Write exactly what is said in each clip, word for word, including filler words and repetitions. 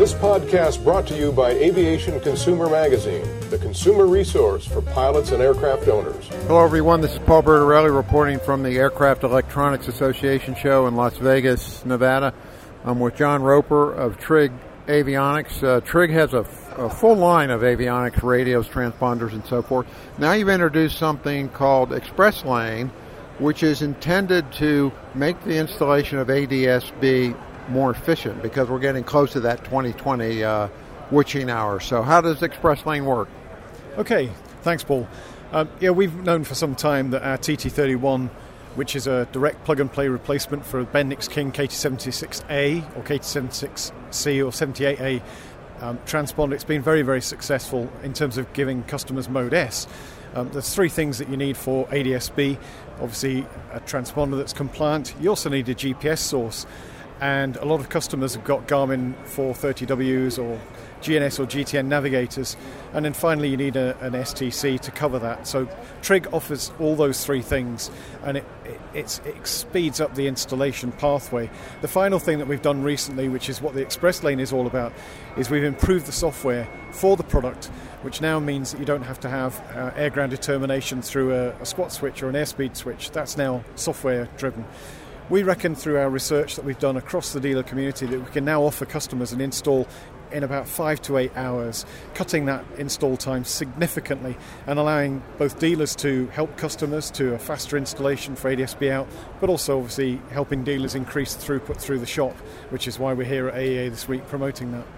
This podcast brought to you by Aviation Consumer Magazine, the consumer resource for pilots and aircraft owners. Hello, everyone. This is Paul Bertorelli reporting from the Aircraft Electronics Association show in Las Vegas, Nevada. I'm with John Roper of Trig Avionics. Uh, Trig has a, a full line of avionics, radios, transponders, and so forth. Now you've introduced something called Express Lane, which is intended to make the installation of A D S B more efficient because we're getting close to that twenty twenty uh, witching hour. So how does Express Lane work? Okay, thanks, Paul. Um, yeah, we've known for some time that our T T thirty-one, which is a direct plug-and-play replacement for a Bendix King K T seventy-six A or K T seventy-six C or seventy-eight A um, transponder, it's been very, very successful in terms of giving customers Mode S. Um, there's three things that you need for A D S B. Obviously, a transponder that's compliant. You also need a G P S source. And a lot of customers have got Garmin four thirty Ws or G N S or G T N navigators. And then finally you need a, an S T C to cover that. So Trig offers all those three things, and it, it, it's, it speeds up the installation pathway. The final thing that we've done recently, which is what the Express Lane is all about, is we've improved the software for the product, which now means that you don't have to have uh, air ground determination through a, a squat switch or an airspeed switch. That's now software driven. We reckon through our research that we've done across the dealer community that we can now offer customers an install in about five to eight hours, cutting that install time significantly and allowing both dealers to help customers to a faster installation for A D S B out, but also obviously helping dealers increase throughput through the shop, which is why we're here at A E A this week promoting that.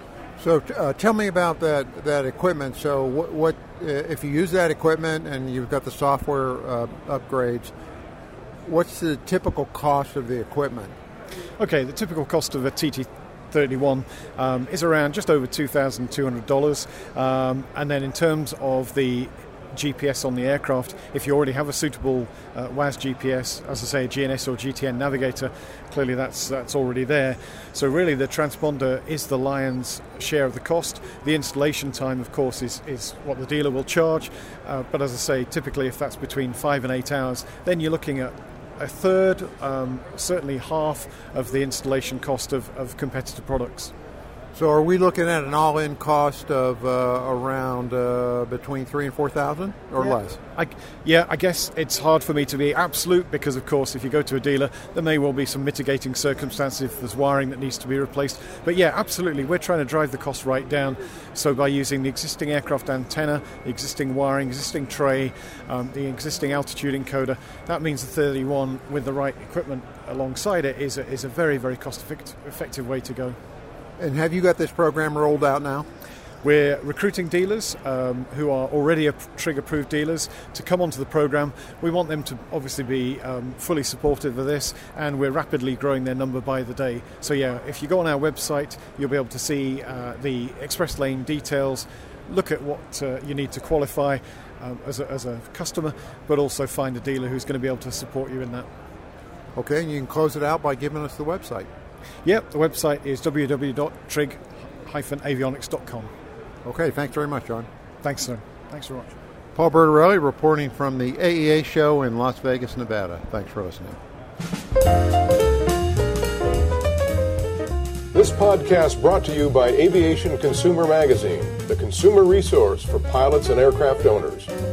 So uh, tell me about that, that equipment. So what, what uh, if you use that equipment and you've got the software uh, upgrades, what's the typical cost of the equipment? Okay, the typical cost of a T T thirty-one um, is around just over two thousand two hundred dollars. Um, and then in terms of the G P S on the aircraft, if you already have a suitable uh, W A S G P S, as I say, a G N S or G T N navigator, clearly that's that's already there. So really the transponder is the lion's share of the cost. The installation time, of course, is, is what the dealer will charge. Uh, but as I say, typically if that's between five and eight hours, then you're looking at a third, um, certainly half of the installation cost of, of competitor products. So are we looking at an all-in cost of uh, around uh, between three and four thousand or yeah. less? I, yeah, I guess it's hard for me to be absolute because, of course, if you go to a dealer, there may well be some mitigating circumstances if there's wiring that needs to be replaced. But yeah, absolutely, we're trying to drive the cost right down. So by using the existing aircraft antenna, the existing wiring, existing tray, um, the existing altitude encoder, that means the thirty-one with the right equipment alongside it is a, is a very, very cost-effective way to go. And have you got this program rolled out now? We're recruiting dealers um, who are already Trig-approved dealers to come onto the program. We want them to obviously be um, fully supportive of this, and we're rapidly growing their number by the day. So yeah, if you go on our website, you'll be able to see uh, the Express Lane details, look at what uh, you need to qualify um, as, a, as a customer, but also find a dealer who's going to be able to support you in that. Okay, and you can close it out by giving us the website. Yep, the website is w w w dot trig dash avionics dot com. Okay, thanks very much, John. Thanks, sir. Thanks very much. Paul Bertorelli reporting from the A E A show in Las Vegas, Nevada. Thanks for listening. This podcast brought to you by Aviation Consumer Magazine, the consumer resource for pilots and aircraft owners.